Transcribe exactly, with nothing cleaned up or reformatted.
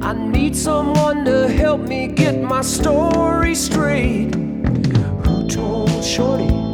I need someone to help me get my story straight. Who told Shorty